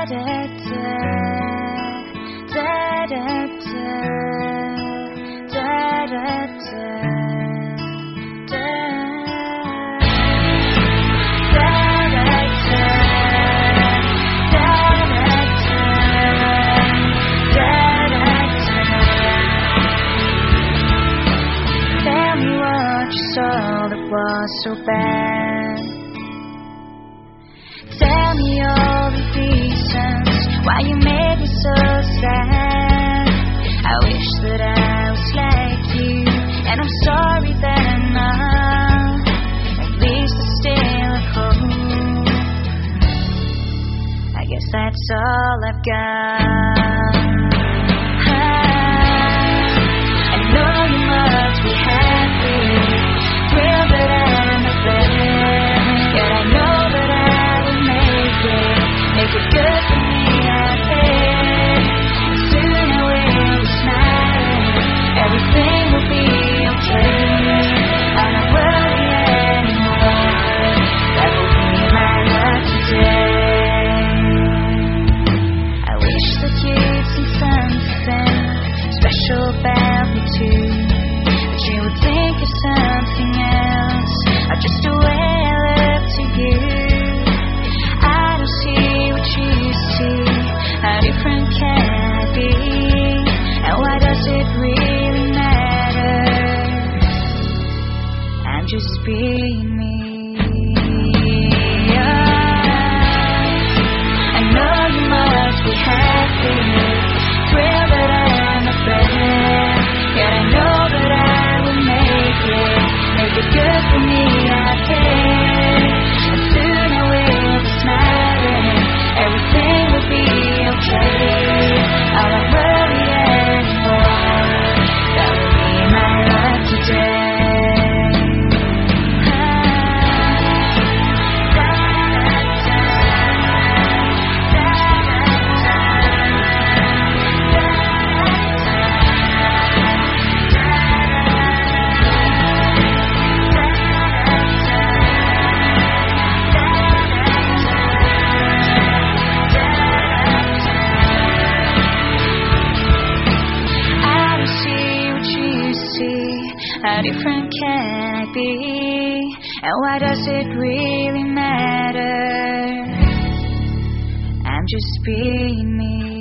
Was so bad. Tell me all the reasons why you made me so sad. I wish that I was like you, and I'm sorry that I'm not. At least I still have hope. I guess that's all I've got. I know you must be happy. Thrilled that I'm a fan, yet I know that I will make it good for me, I think. Soon I will be smiling, everything will be okay. I'm not worried anymore, that will be my lucky day. I wish that you'd see something special about me too, that you would think of something else, or just the way I look to you. I don't see what you see. How different can I be? And why does it really matter? I'm just being me. I know you must be happy, thrilled that I'm a friend, yet I know that I will make it good for me, I think. And soon I will be smiling, everything will be okay. I'll not worry anymore, that will be my lucky day. How different can I be? And why does it really matter? I'm just being me.